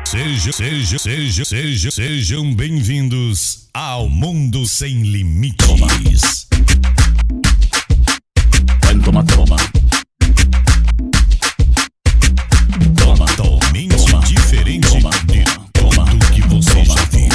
Sejam bem-vindos ao Mundo Sem Limites. Toma. Totalmente diferente de tudo que você já viu.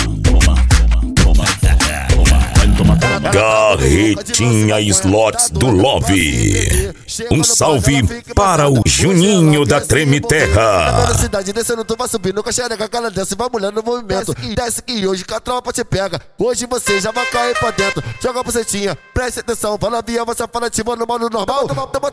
Carretinha Slots do Love. Um salve para o Juninho da Treme Terra. Velocidade descendo, tu vai subindo com a xereca, cara desce, vai mulher no movimento. Desce que hoje que a tropa te pega. Hoje você já vai cair pra dentro. Joga a bucetinha, preste atenção. Fala via, você fala te mano, mano normal. Toma pau.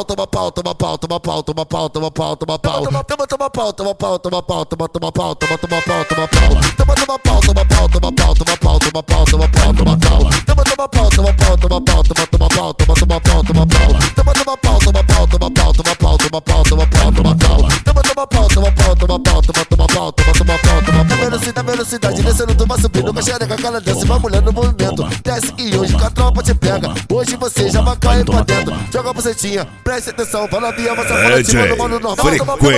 Velocidade descendo, tu vai subindo com a xereca, cara desce, vai mulher no movimento. Desce que hoje que a tropa te pega. Hoje você já vai cair pra dentro. Joga a bucetinha, preste atenção. Fala via, você fala te mano, mano normal. Toma pau.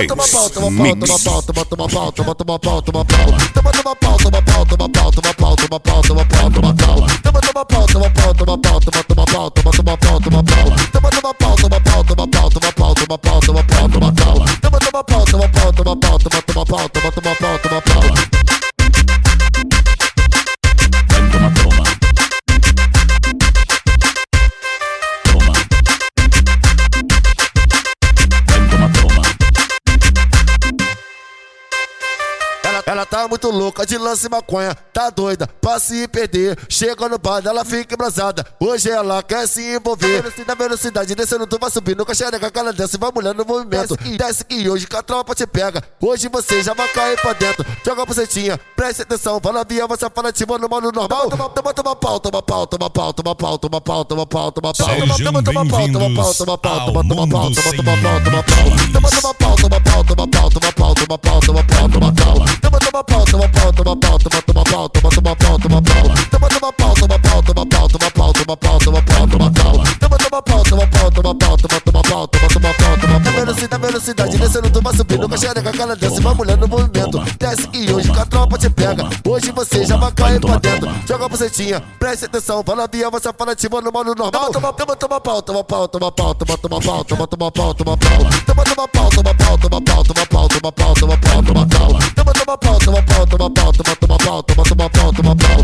Ela tá muito louca de lance e maconha, tá doida pra se perder. Chega no bar, ela fica embrasada. Hoje ela quer se envolver. Na velocidade descendo, tu vai subindo com a xereca, cara desce, vai mulher no movimento. Desce que hoje que a tropa te pega. Hoje você já vai cair pra dentro. Joga a bucetinha, preste atenção. Fala via, você fala te mano, mano normal. Toma pau. Sejam bem-vindos ao Mundo Sem Velocidade descendo, tu vai subindo com a xereca, cara desce, vai mulher no movimento. Desce que hoje que a tropa te pega. Hoje você já vai cair pra dentro. Joga a bucetinha, preste atenção. Fala via, você fala te mano, mano normal. Toma pau. Toma pau.